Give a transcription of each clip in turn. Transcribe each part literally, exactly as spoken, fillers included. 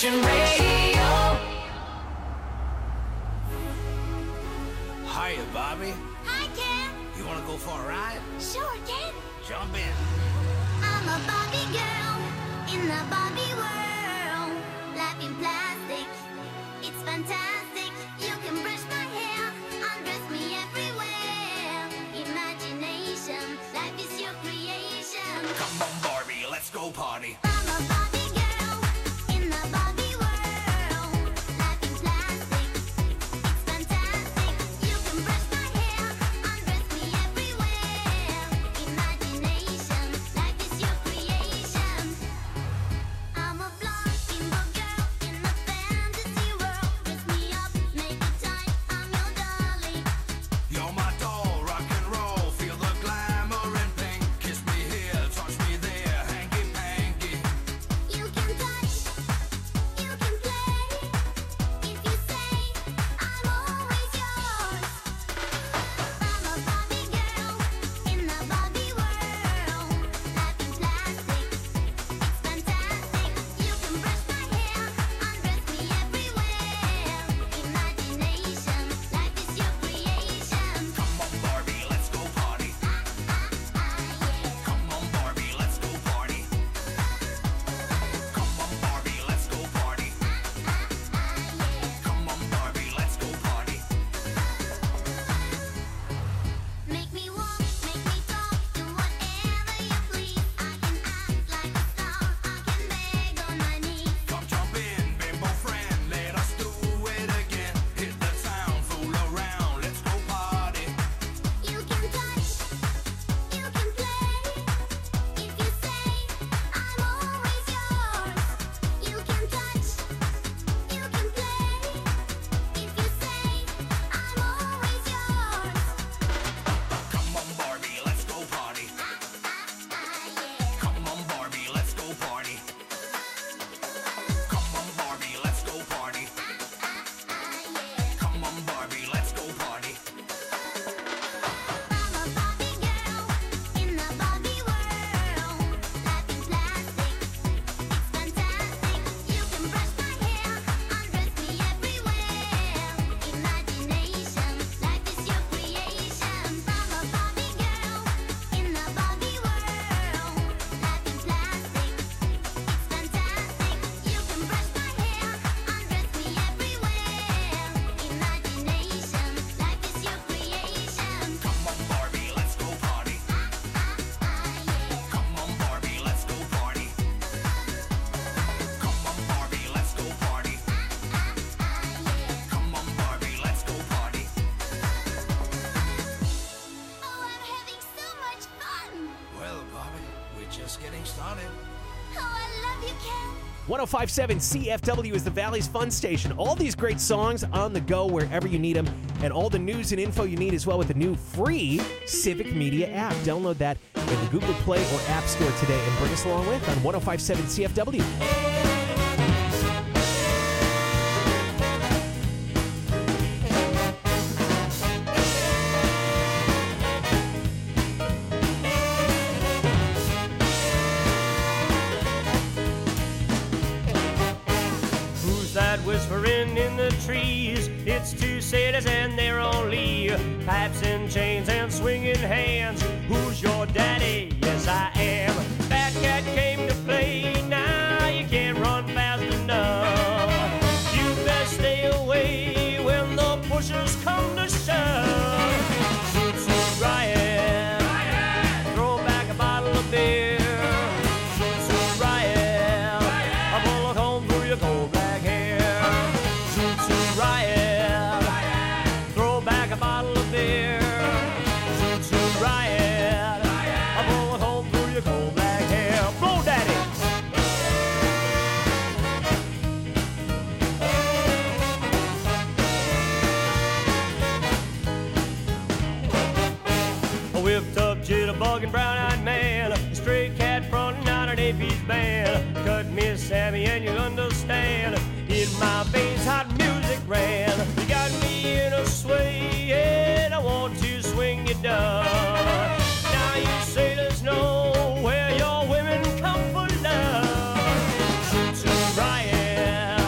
Nation Radio. Hiya, Bobby. Hi, Ken. You wanna go for a ride? Sure, Ken. Jump in. I'm a Barbie girl in the Barbie world. Life in plastic, it's fantastic. You can brush my hair, undress me everywhere. Imagination, life is your creation. Come on, Barbie, let's go party. I'm a Barbie girl in the Barbie world. Life in plastic, it's fantastic. You can brush my hair, undress me everywhere. Imagination, life is your creation. I'm a blonde bimbo girl in a fantasy world. Dress me up, make it tight, I'm your dolly. You're my doll, rock and roll. Feel the glamour and pink. Kiss me here, touch me there, hanky panky. You can touch, you can play. If you say, I'm always yours. I'm a Barbie girl in the Barbie world. Life in plastic, it's fantastic. You can brush my hair, undress me everywhere. Imagination, life is your creation. Come on, Barbie, let's go party. Come on, Barbie, let's go party. Come on, Barbie, let's go party. Come on, Barbie, let's go party. Make me walk, make me talk, do whatever you please. I can act like a star, I can beg on my knees. Come jump in, bimbo friend, let us do it again. Hit the town, fool around, let's go party. You can touch, you can play. If you say, I'm always yours. You can touch, you can play. If you say, I'm always yours. Come on, Barbie, let's go party. Come on, Barbie, let's go party. Come on, Barbie, let's go party. Come on, Barbie, let's go party. I'm a Barbie girl in the Barbie world. Life in plastic, it's fantastic. You can brush my hair, undress me everywhere. Imagination, life is your creation. I'm a Barbie girl in the Barbie world. Life in plastic, it's fantastic. You can brush my hair, undress me everywhere. Imagination, life is your creation. Come on, Barbie, let's go party. Come on, Barbie, let's go party. Come on, Barbie, let's go party. Come on, Barbie, let's go party. Oh, I'm having so much fun. Well, Barbie, we're just getting started. Oh, I love you, Ken. one oh five point seven C F W is the Valley's fun station. All these great songs on the go wherever you need them, and all the news and info you need as well with the new free Civic Media app. Download that in the Google Play or App Store today and bring us along with on one oh five point seven C F W. Who's that whispering in the trees? It's two sailors and they're on lee. Pipes and chains and swinging hands. Who's your daddy? Yes, I am. Fat cat came to play. Now you can't run fast enough. You best stay away when the pushers come to shove. Toot toot riot. Throw back a bottle of beer. Toot toot riot. I pull a comb through your cold black hair. Toot toot riot. Throw back a bottle of beer. Toot toot riot. I pull a comb through your cold black hair. Blow, daddy. A whipped up jitterbugging brown-eyed man, a stray cat fronting out an A P's band. Cut me Sammy and you'll understand. In my veins hot music ran. You got me in a sway and I want to swing you down. Now you sailors know where your women come for love. Toot toot riot.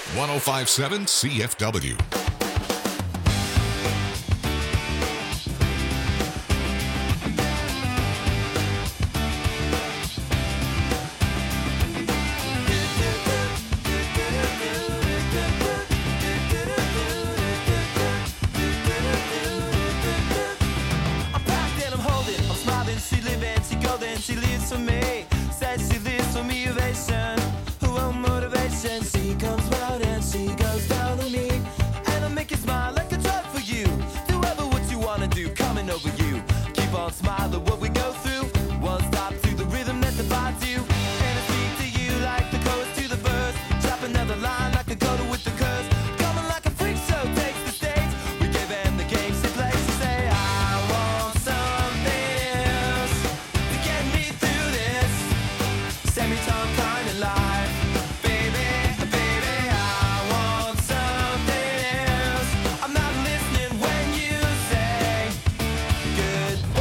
one oh five point seven C F W. I'm packed and I'm holding, I'm smiling, she living, she golden, she lives for me. Says she lives for me, ovation, her own motivation. She comes round and she goes down on me, and I make you smile like a drug for you. Do ever what you wanna do, coming over you. Keep on smiling what we go through. One stop to the rhythm that divides you, and I speak to you like the chorus to the verse. Drop another line like a coda with the curse. Coming like a freak show takes the stage. We gave them the game she plays. She say I want something else to get me through this semi-time kind of life. Baby, baby, I want something else. I'm not listening when you say goodbye.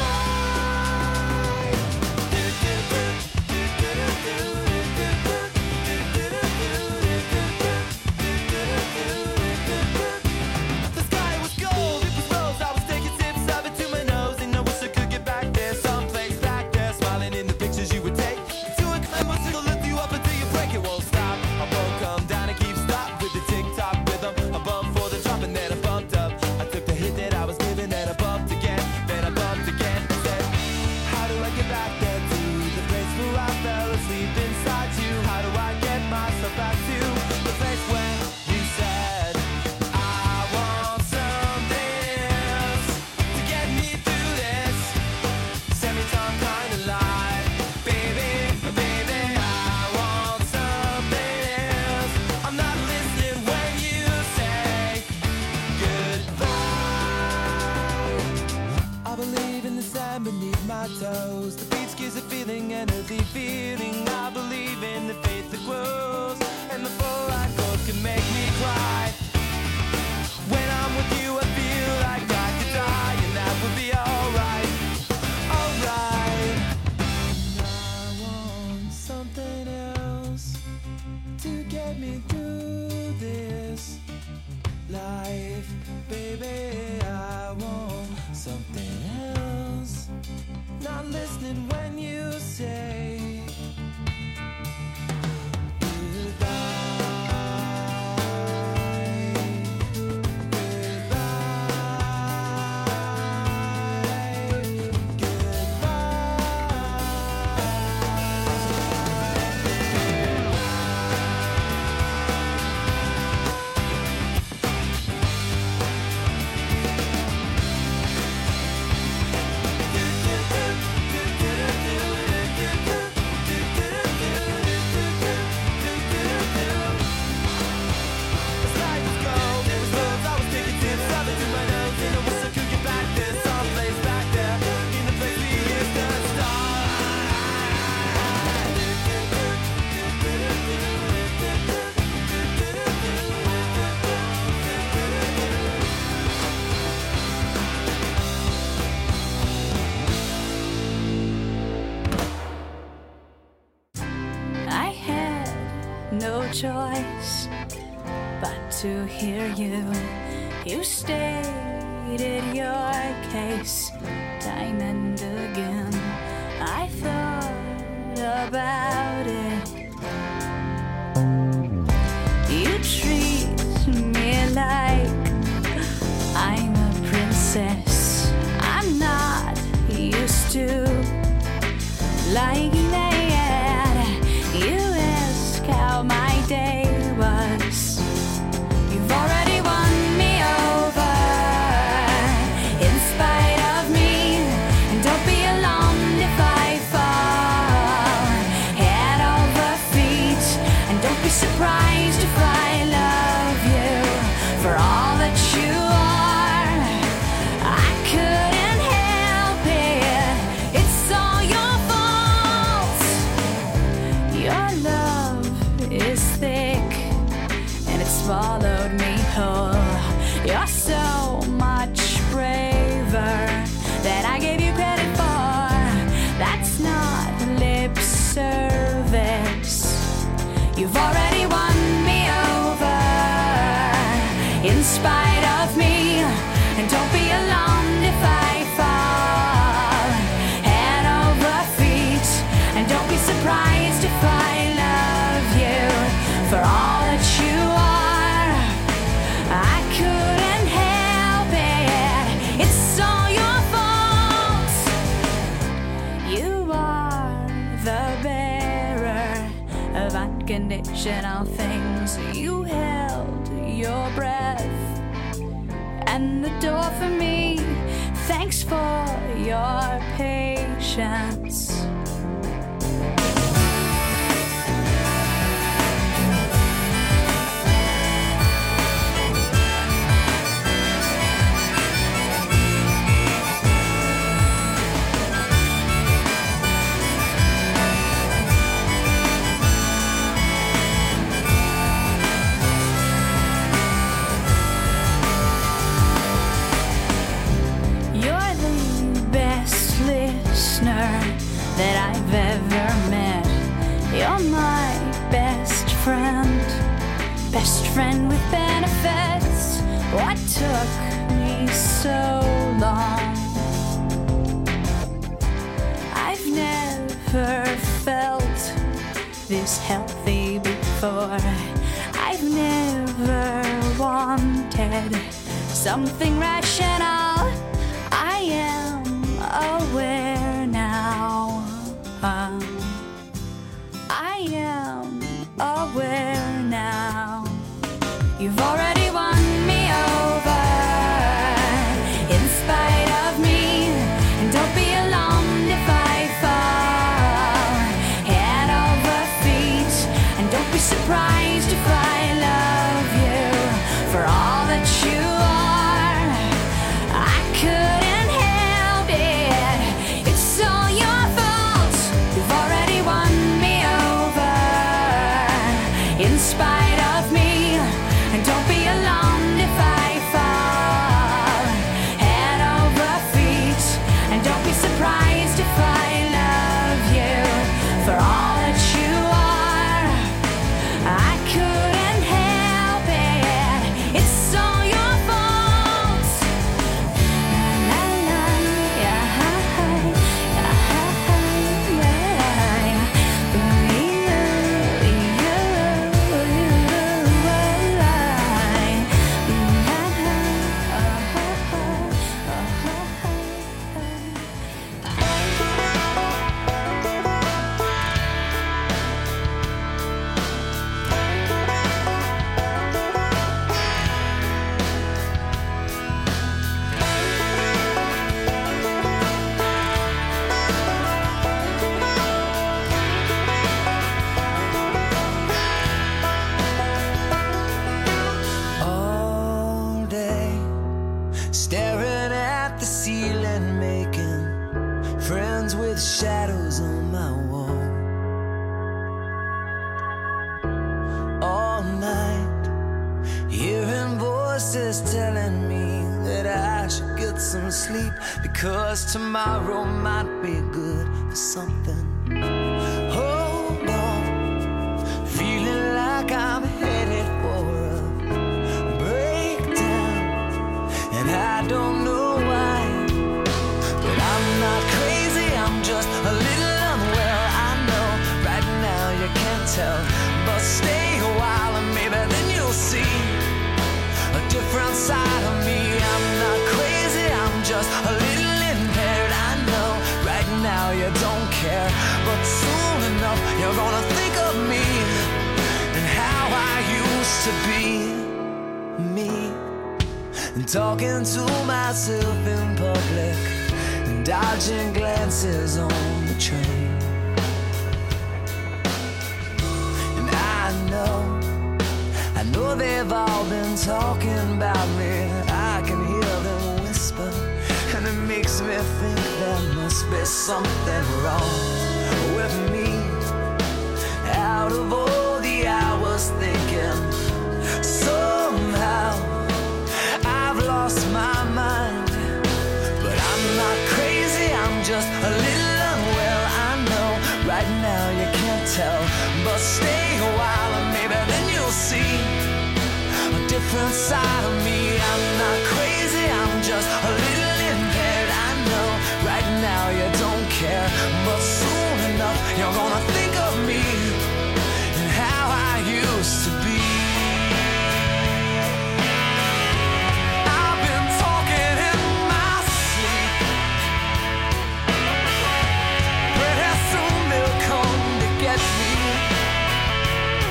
The sky was gold, it was rose. I was taking sips of it to my nose, and I wish I could get back there, someplace back there, smiling in the pictures you would take. To a climb, which will lift you up until you break. It won't stop. I won't come down and keep stop with the tick-tock rhythm. I bumped for the drop and then I bumped up. I took the hit that I was given, then I bumped again, then I bumped again. I said, how do I get back there to the place where I fell asleep inside you? How do I get myself back to the place where you said I want something else to get me through this semi-time kind of life? Baby, baby, I want something else. I'm not listening when you say goodbye. I believe in the sand beneath my toes. The beach gives a feeling, an earthy feeling. I believe in the faith that grows, and the full light goes can make me cry. When I'm with you, I feel like I could die, and that would be alright, alright. I want something else to get me through this life, baby. I want something else. Not listening when you say I had no choice but to hear you. You stated your case time and again. I thought about it. You treat me like I'm a princess. I'm not used to liking that. You ask how my day was. You've already won me over in spite of me. And don't be alarmed if I fall head over feet. And don't be surprised if I love you for all that you are. I couldn't help it. It's all your fault. Your love is thick and it's swallowed me whole. You're so much braver than I gave you credit for. That's not lip service. You've already won me over unconditional things. You held your breath and the door for me. Thanks for your patience. You're the best listener that I've ever met. You're my best friend, best friend with benefits. What took me so long? I've never felt this healthy before. I've never wanted something rational. I am aware now. Uh, I am aware now. You've already won me over in spite of me. And don't be alarmed if I fall head over feet. And don't be surprised if I love you for all that you are. I couldn't help it. It's all your fault. You've already won me over in spite of me. And don't be alarmed if I fall head over feet. And don't be surprised if I love you for all that you are. I couldn't help it. It's all your fault. La, la, yeah, yeah, All day, staring at the ceiling, making friends with shadows on my wall. All night, hearing voices telling me that I should get some sleep, because tomorrow might be good for something. Hold on, feeling like I'm headed for a breakdown, and I don't know why, but I'm not crazy, I'm just a little unwell. I know right now you can't tell, but stay a while and maybe then you'll see a different side of me. I'm not crazy, I'm just a little impaired. I know right now you don't care, but soon enough you're gonna think of me and how I used to be me, and talking to myself in public and dodging glances on the train. And I know, I know they've all been talking about me. I can hear them whisper, and it makes me think there must be something wrong with me. Out of all the hours thinking, somehow I've lost my mind. But I'm not crazy, I'm just a little unwell. I know right now you can't tell, but stay a while and maybe then you'll see a different side of me. I'm not crazy, I'm just a little impaired. I know right now you don't care, but soon enough you're gonna think of me and how I used to be. I've been talking in my sleep. Pretty soon they'll come to get me.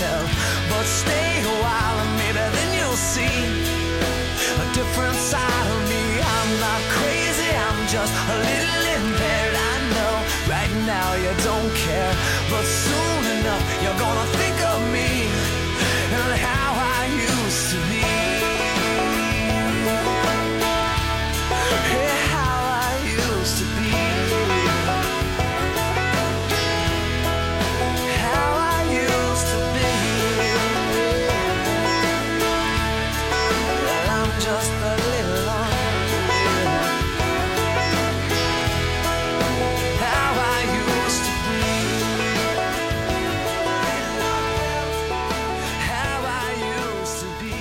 myself. But stay a while and maybe then you'll see a different side of me. I'm not crazy, I'm just a little impaired. I know right now you don't care, but soon enough you're gonna think of me and how I used to be. Yeah, how I used to be. How I used to be. Well, I'm just a little lonely. How I used to be. How I used to be.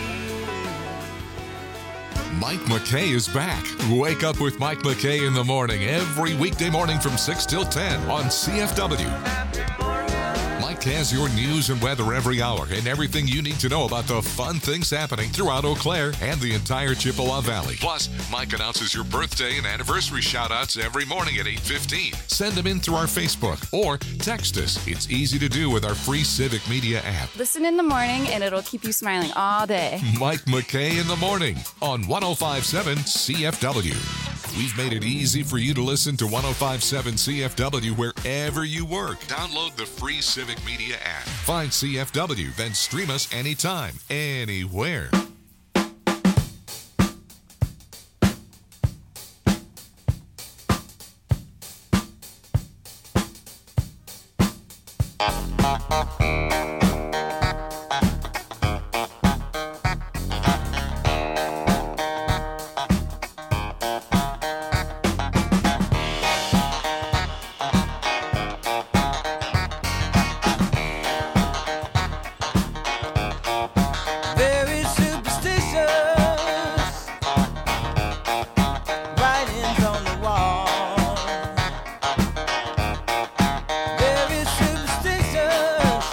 Mike McKay is back. Wake up with Mike McKay in the morning every weekday morning from six till ten on C F W. Mike has your news and weather every hour and everything you need to know about the fun things happening throughout Eau Claire and the entire Chippewa Valley. Plus, Mike announces your birthday and anniversary shout-outs every morning at eight fifteen. Send them in through our Facebook or text us. It's easy to do with our free Civic Media app. Listen in the morning and it'll keep you smiling all day. Mike McKay in the morning on one oh five point seven C F W. We've made it easy for you to listen to one oh five point seven C F W wherever you work. Download the free Civic Media app. Find C F W, then stream us anytime, anywhere. Very superstitious, writings on the wall. Very superstitious,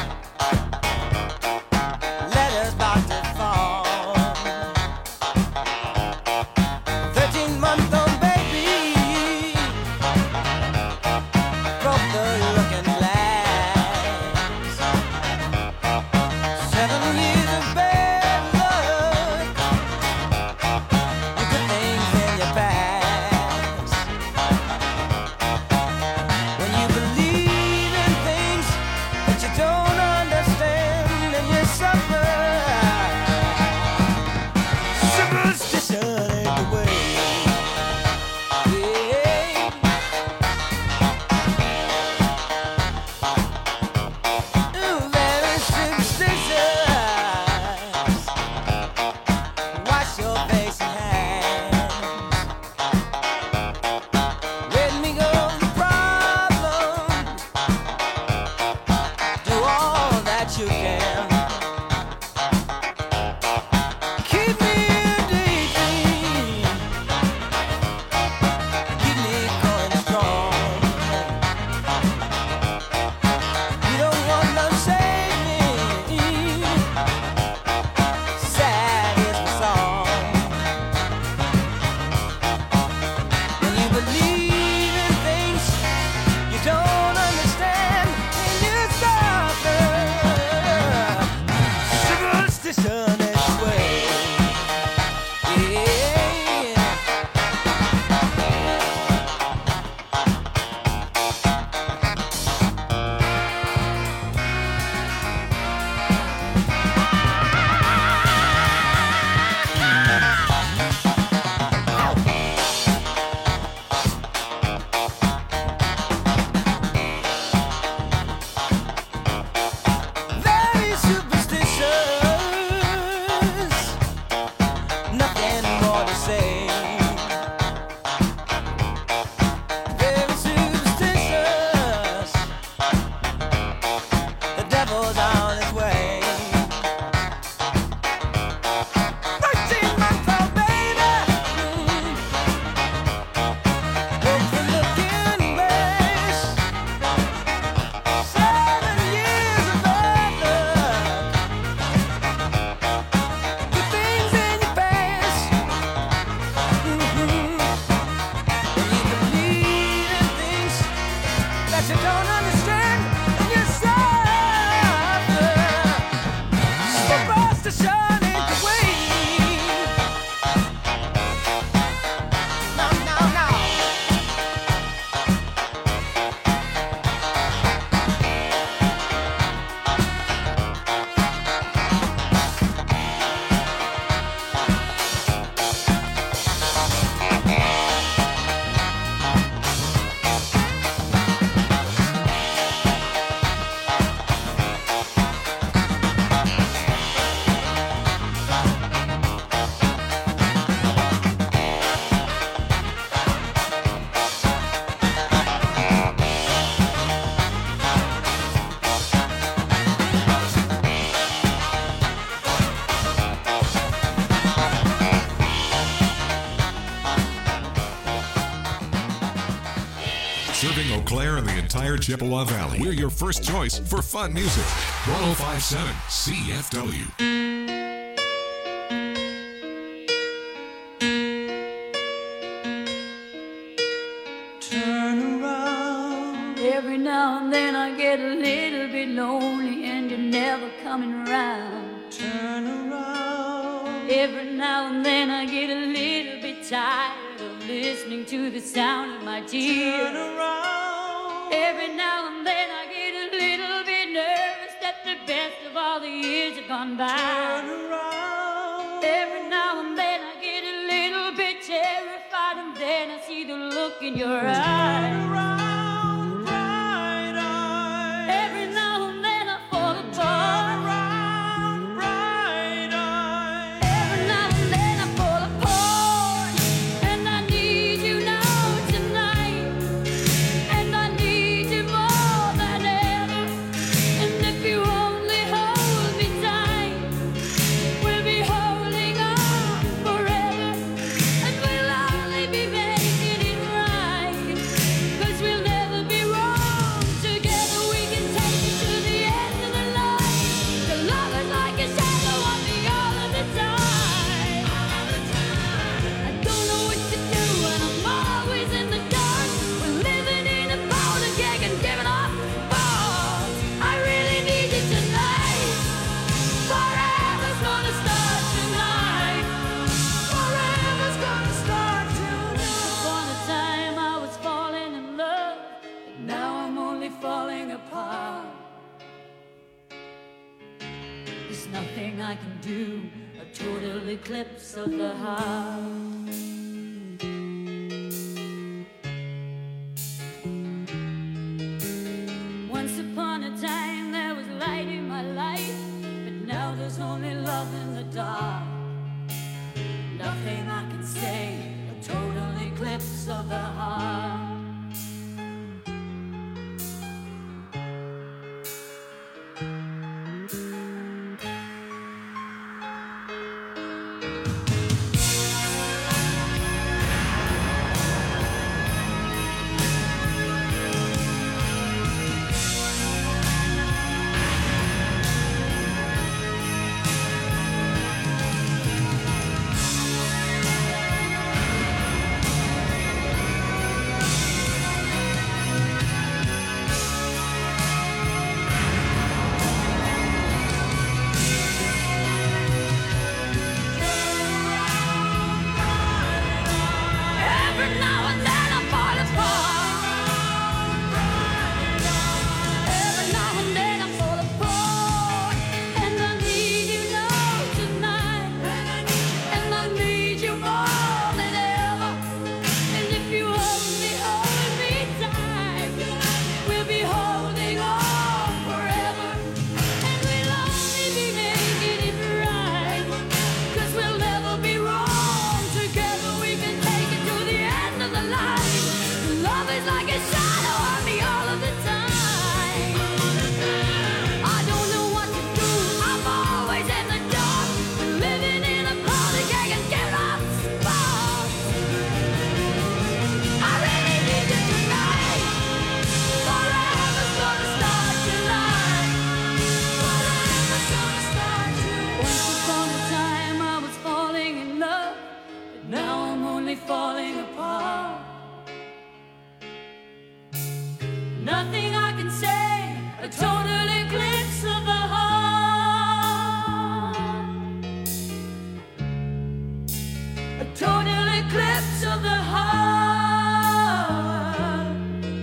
letters about to fall. Thirteen-month-old baby broke the looking glass. Seven years of bad luck, you put things in your past. When you believe in things that you don't understand, and you suffer. Superstition ain't the way. Yeah. Ooh, very superstitious. Wash your face and hands. Let me go the problem. Do all that you can. Keep me daydream. Keep me going strong. You don't want no saving. Sad is the song. When you believe in things you don't understand, and you suffer. there in the entire Chippewa Valley. We're your first choice for fun music. one oh five point seven C F W. Turn around. Every now and then I get a little bit lonely and you're never coming around. Turn around. Every now and then I get a little bit tired of listening to the sound of my Turn tears. around. Every now and then I get a little bit nervous that the best of all the years have gone by. Turn around. Every now and then I get a little bit terrified and then I see the look in your eyes. Around, bright eyes. Every now and then I fall Turn apart. around, bright eyes. Every now and then I fall apart. And I need you now tonight. And I need you more than ever. And if you only hold me tight, we'll be holding on forever. And we'll only be making it right. 'Cause we'll never be wrong. Together we can take it to the end of the line. The love is like a shadow on me all of the time. I don't know what to do and I'm always in the dark. We're living in a powder keg and giving off balls. I really need you tonight. Forever's gonna start tonight. Forever's gonna start tonight. Upon a time I was falling in love, but now I'm only falling apart. There's nothing I can do, a total eclipse of the heart. Once upon a time there was light in my life, but now there's only love in the dark. Nothing I can say, a total eclipse of the heart. Every now and then I fall apart. Every now and then I fall apart. And I need you now tonight. And I need you more than ever. And if you only hold me tight, we'll be holding on forever. And we'll only be making it right. 'Cause we'll never be wrong. Together we can take it to the end of the line. Love is like a shadow on me all of the time. I don't know what to do. I'm always in the dark. Living in a powder keg and giving off sparks. I really need you tonight. Forever's gonna start tonight. Forever's gonna start tonight. Once upon a time I was falling in love, but now I'm only falling apart. Nothing I can say, a total eclipse of the heart. A total eclipse of the heart.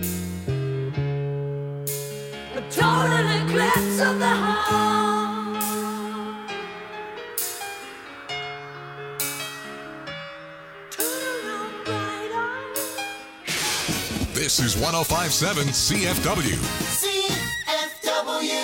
A total eclipse of the heart. Turn around, bright eyes. This is one oh five point seven C F W. C F W.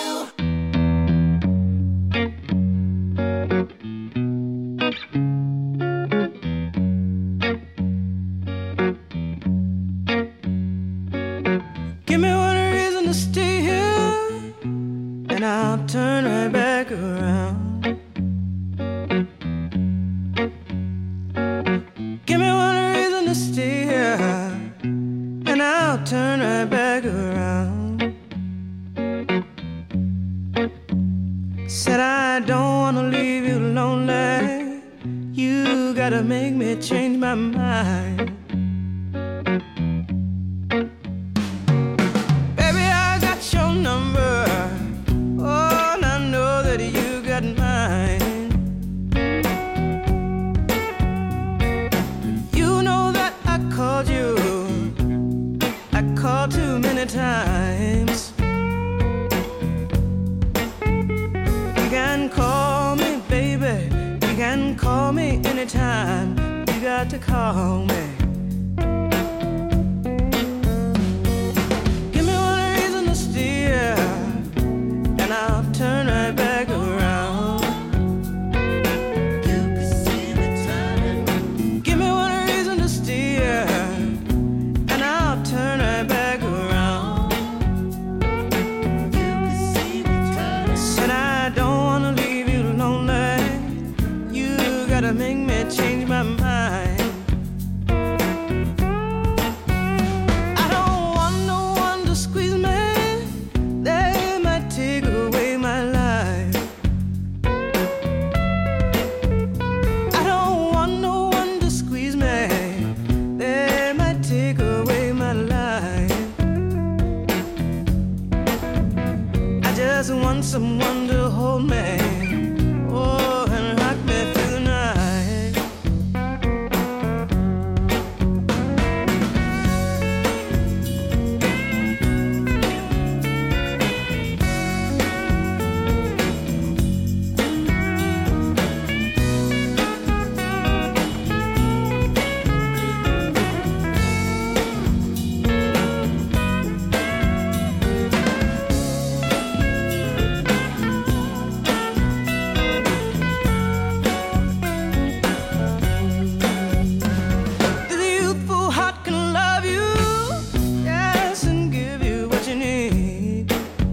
Give me one reason to stay here, and I'll turn right back around. Give me one reason to stay here, and I'll turn right back around. Said I don't wanna leave you lonely. You gotta make me change my mind. Baby, I got your number. Oh, and I know that you got mine. You know that I called you. I called too many times. You can call me, baby. You can call me anytime. You got to call me. Give me one reason to steer, and I'll turn right back around. You can see me turning. Give me one reason to steer, and I'll turn right back around. You can see me turning. Said I don't wanna leave you lonely. You gotta make me change my mind. I don't want no one to squeeze me. They might take away my life. I don't want no one to squeeze me. They might take away my life. I just want someone to hold me. Oh, and rock me through the night. The youthful heart can love you, yes, and give you what you need.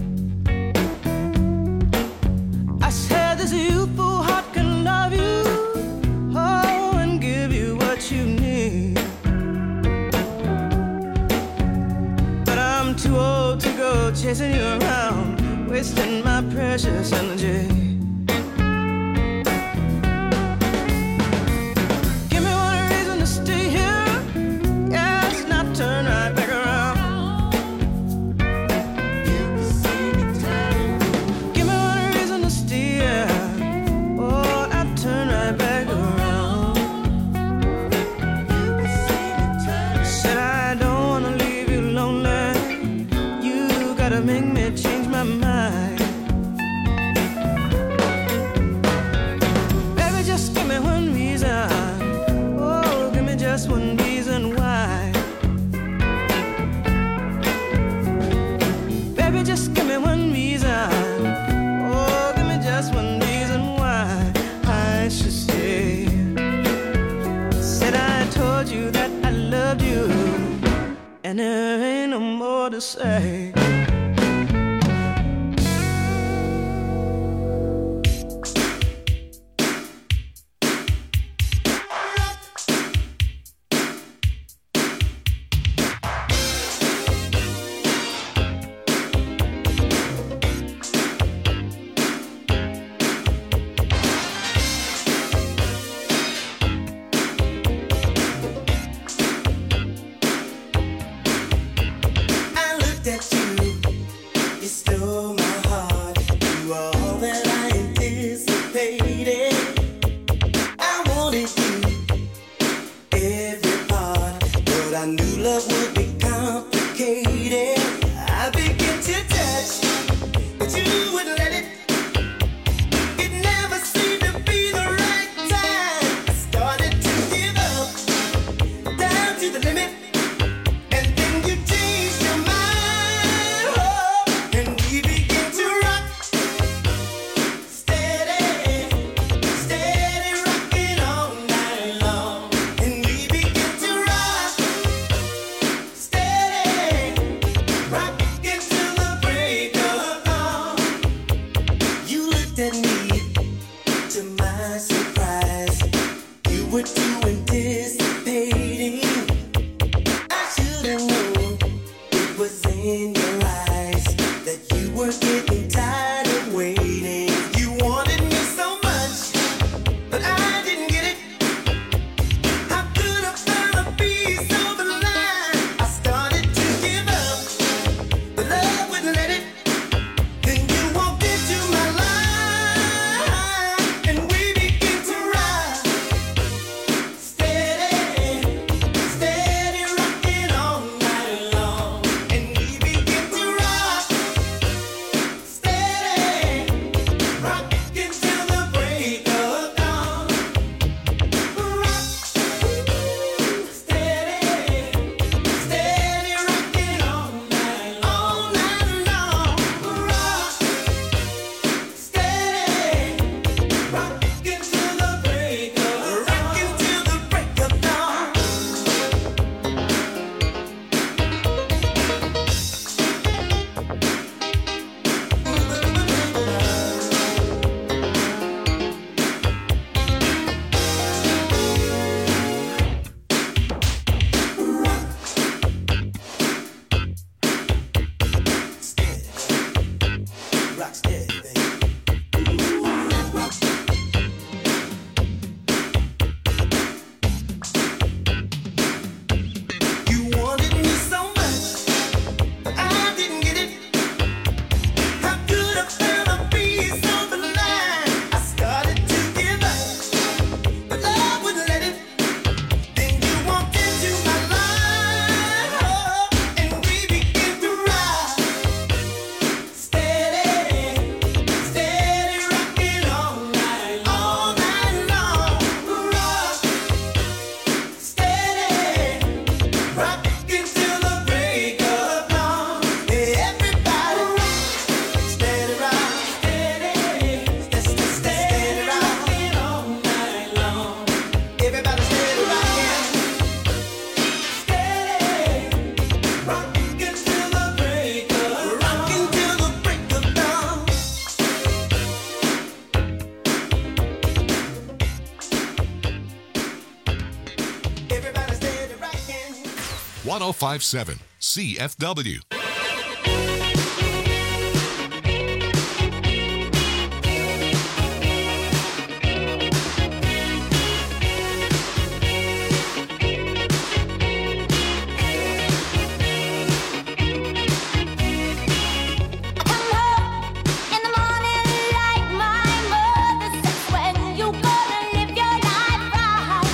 I said this youthful heart can love you, oh, and give you what you need. But I'm too old to go chasing you around, wasting my precious energy. Give me one reason to stay here, yes, not turn right back around. You can see me turning. Give me one reason to stay here, oh, not turn right back around. You can see me turning. Said I don't wanna leave you lonely. You gotta make me change my mind. Baby, just give me one reason. Oh, give me just one reason why. Baby, just give me one reason. Oh, give me just one reason why I should stay. Said I told you that I loved you, and there ain't no more to say. I looked at you, you stole my heart. You were all that I anticipated. I wanted you, every part, but I knew love would be complicated. I began to touch, but you wouldn't let it. It never seemed to be the right time. I started to give up, down to the limit. And then you changed your mind, oh, and we began to rock, steady, steady rocking all night long. And we began to rock, steady, rocking till the break of dawn. You looked at me, to my surprise, you were too anticipating. I should have known it was in your eyes that you were getting tired of waiting. You one oh five point seven C F W.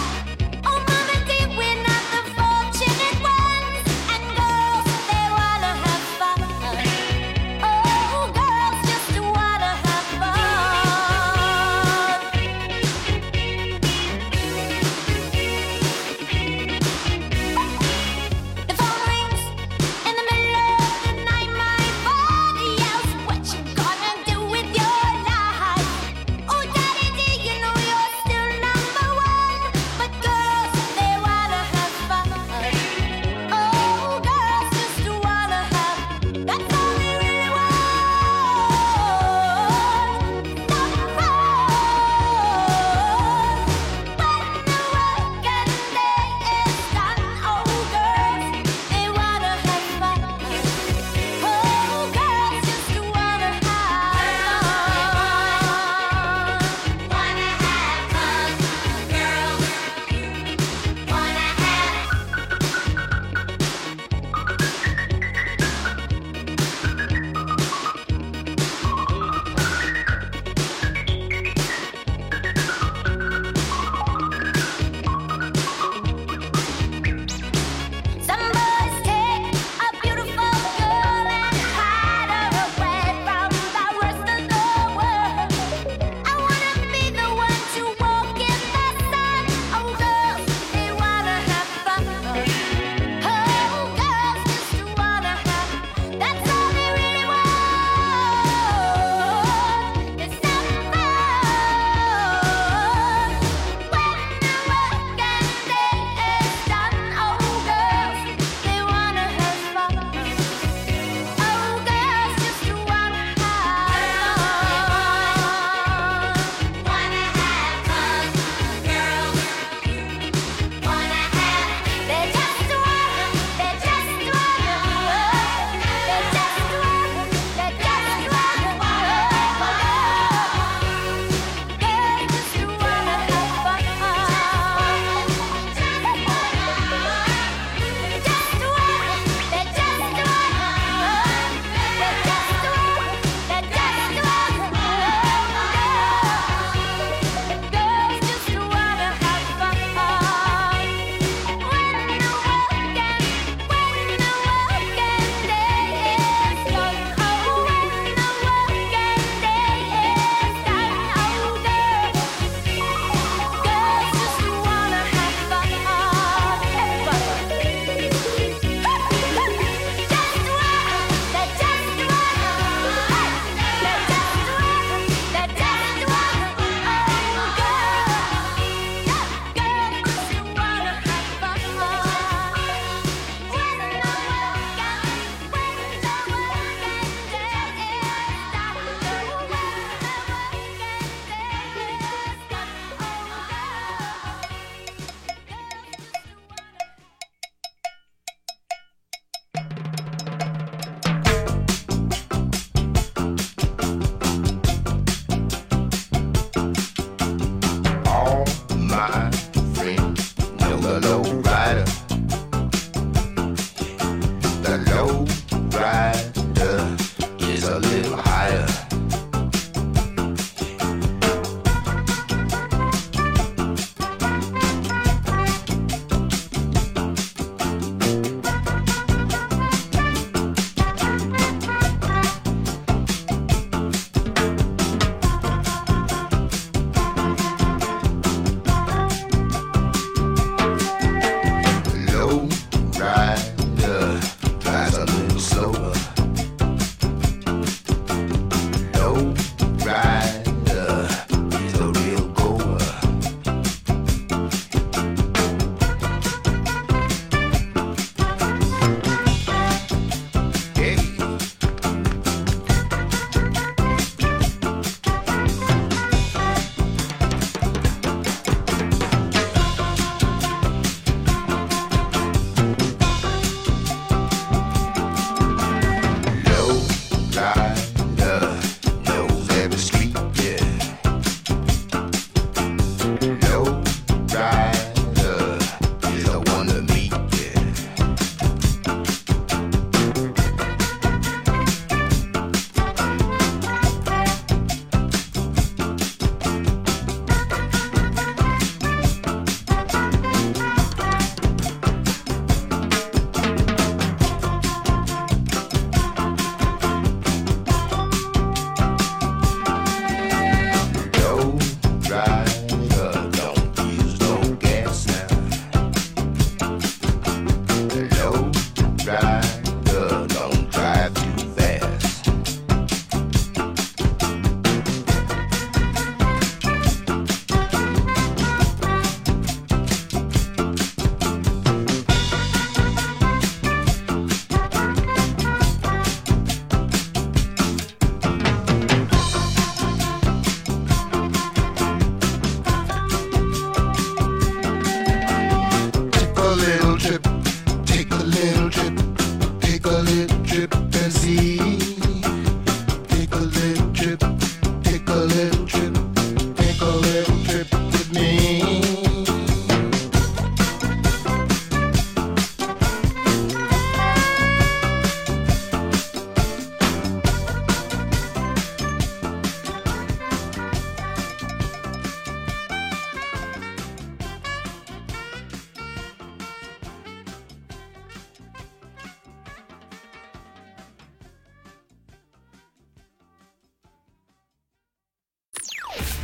Fortunate ones and girls, they wanna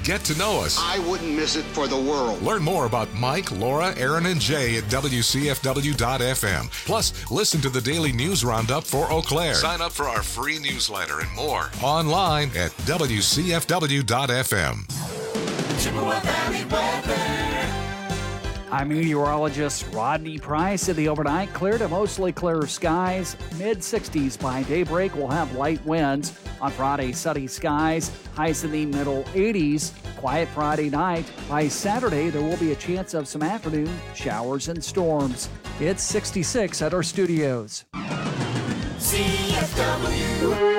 Get to know us. I wouldn't miss it for the world. Learn more about Mike, Laura, Aaron, and Jay at W C F W dot F M. Plus, listen to the daily news roundup for Eau Claire. Sign up for our free newsletter and more online at W C F W dot F M. Chippewa Valley weather. I'm meteorologist Rodney Price. In the overnight, clear to mostly clear skies, mid sixties by daybreak. We'll have light winds. On Friday, sunny skies, highs in the middle eighties. Quiet Friday night. By Saturday, there will be a chance of some afternoon showers and storms. It's sixty-six at our studios. C F W.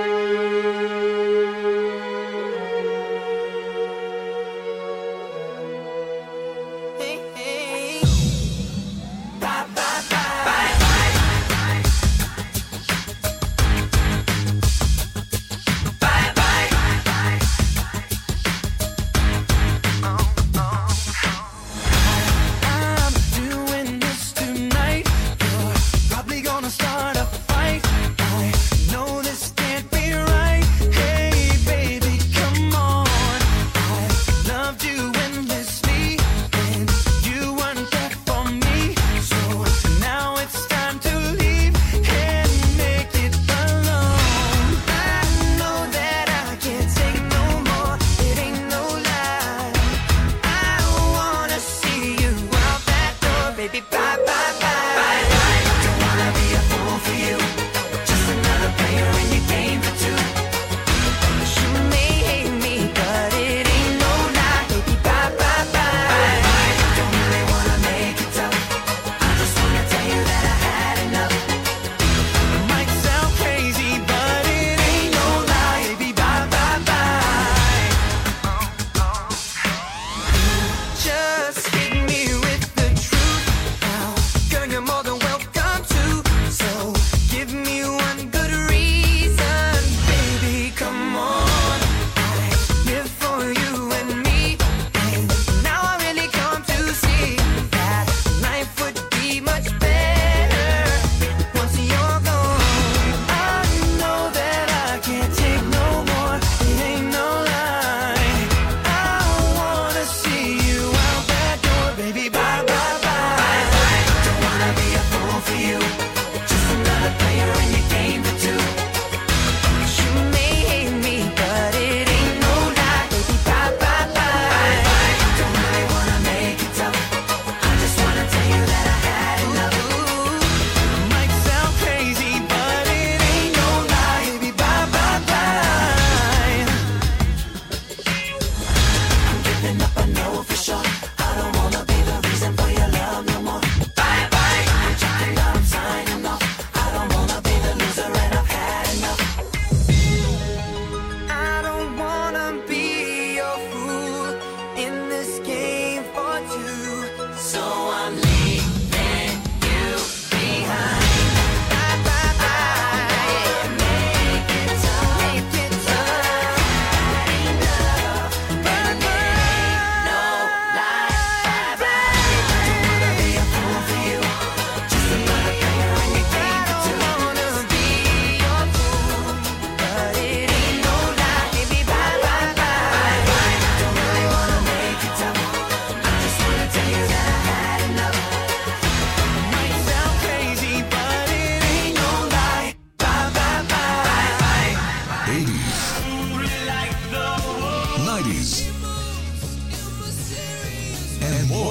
and more.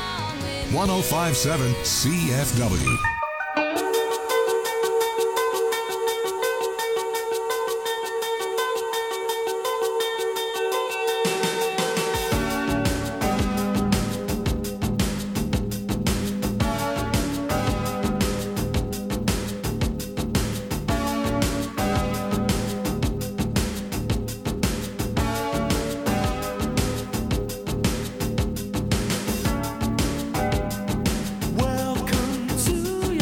one oh five point seven C F W. Welcome to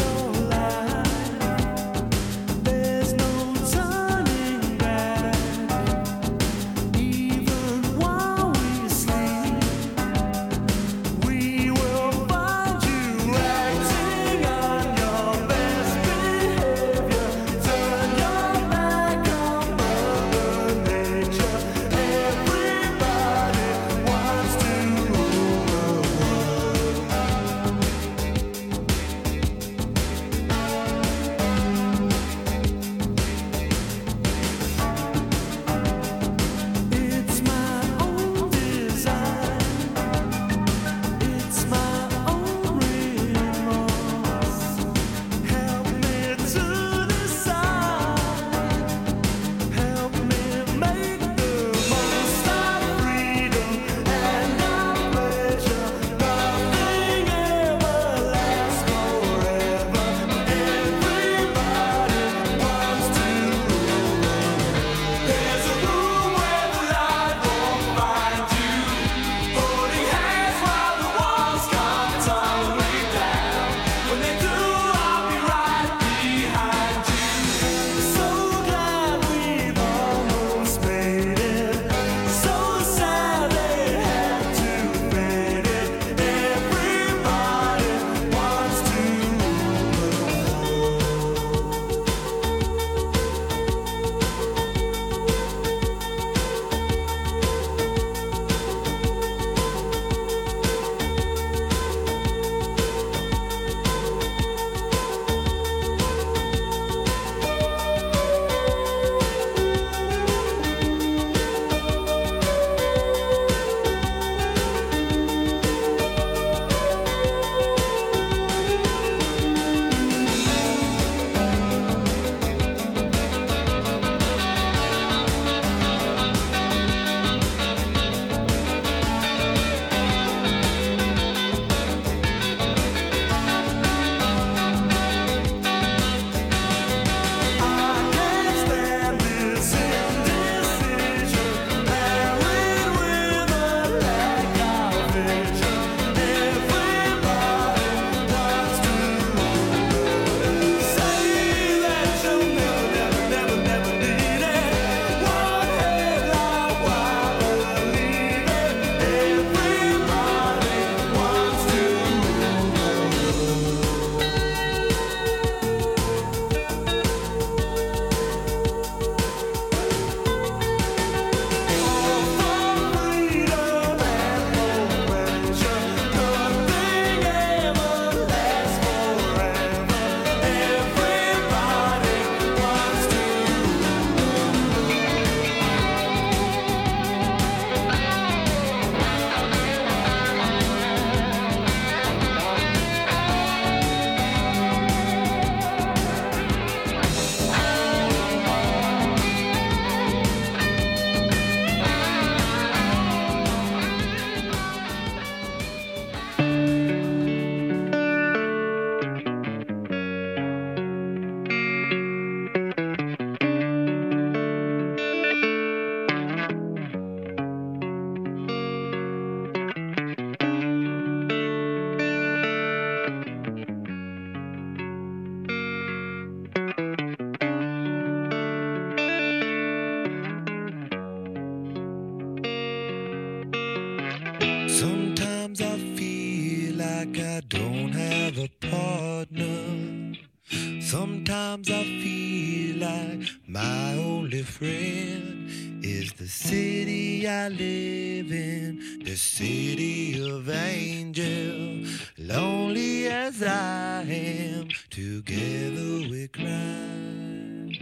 like I don't have a partner. Sometimes I feel like my only friend is the city I live in, the city of angels. Lonely as I am, together we cry.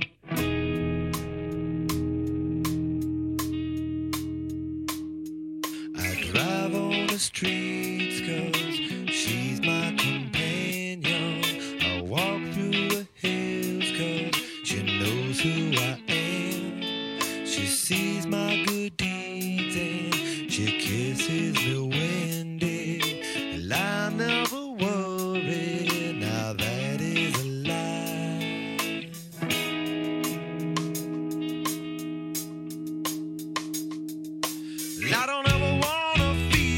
I drive on the streets 'cause she's my companion. I walk through the hills 'cause she knows who I am. She sees my good deeds and she kisses me windy. And I never worry, now that is a lie. I don't ever wanna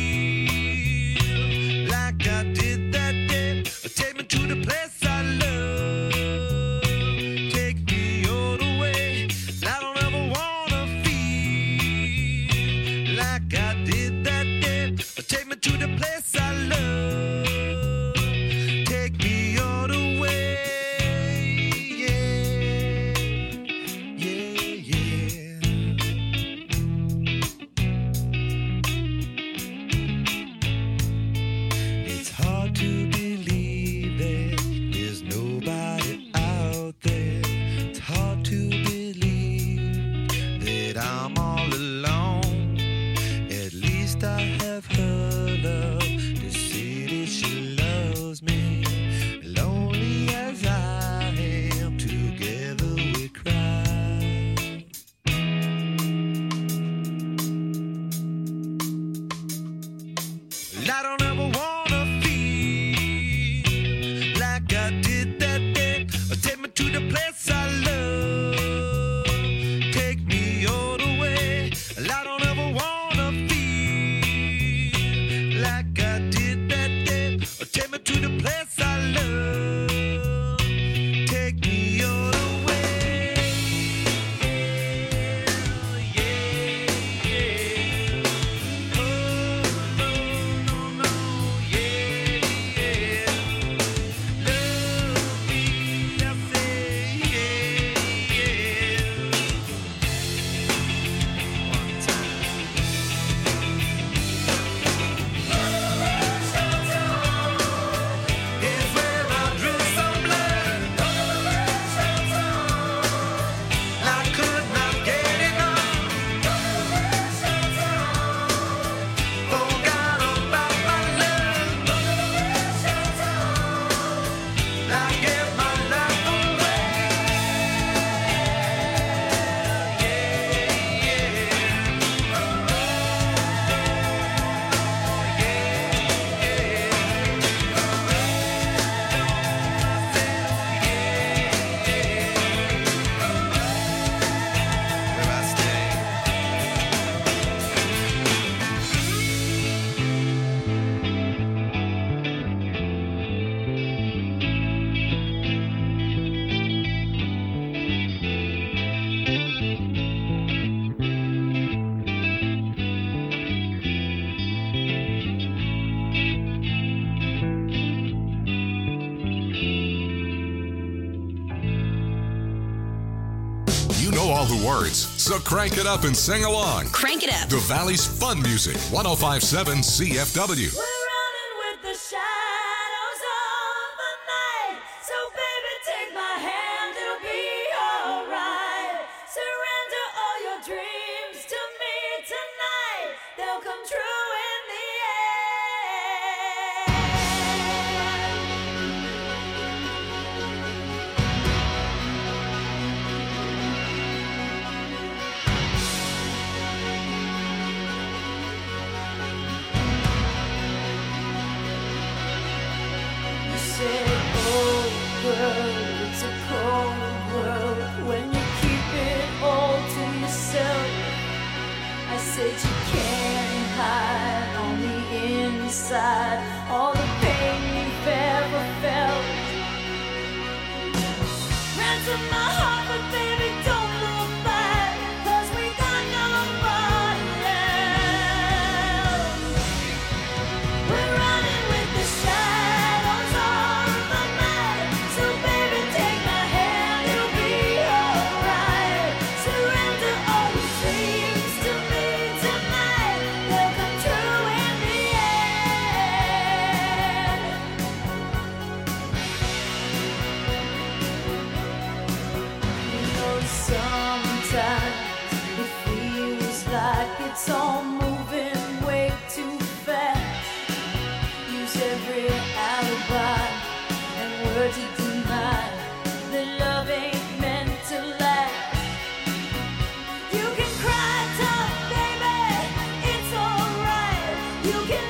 feel like I did that day. Take me to the place I love. Take me all the way. I don't ever wanna feel like I did that day. Take me to the place I love. Take me all the way. Yeah, yeah, yeah. It's hard to believe that there's nobody out there. It's hard to believe that I'm all alone. At least I have her love to see that she loves me. Lonely as I am, together we cry. I don't ever wanna feel like I did that day. Take me to the place I love. Take me all the way. I don't ever wanna feel like I did that day. Take me to the place I love. Take me all the way. Yeah, yeah. Oh, no, no, no. Yeah, yeah. Love me, I say, yeah, yeah. One time. Is where I drew some blood. I could not get enough. Forgot about my love. I gave my life away. Yeah, yeah. Where I stay. You know all the words, so crank it up and sing along. Crank it up. The Valley's fun music, ten fifty-seven C F W. We're running with the shadows of the night. So baby, take my hand, it'll be alright. Surrender all your dreams to me tonight. They'll come true in the You said, oh girl, it's a cold world when you keep it all to yourself. I said you can't hide on the inside all the pain you've ever felt. Ransom my heart, but baby, don't look back, 'cause we got nobody else. We're running with the shadows. You can